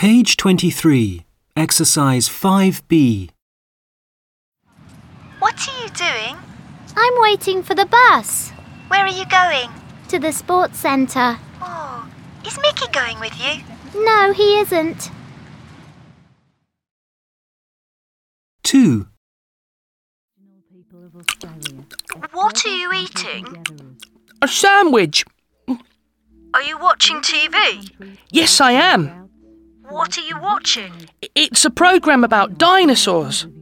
Page 23, Exercise 5B. What are you doing? I'm waiting for the bus. Where are you going? To the sports centre. Oh, is Mickey going with you? No, he isn't. 2. What are you eating? A sandwich. Are you watching TV? Yes, I am. What are you watching? It's a programme about dinosaurs.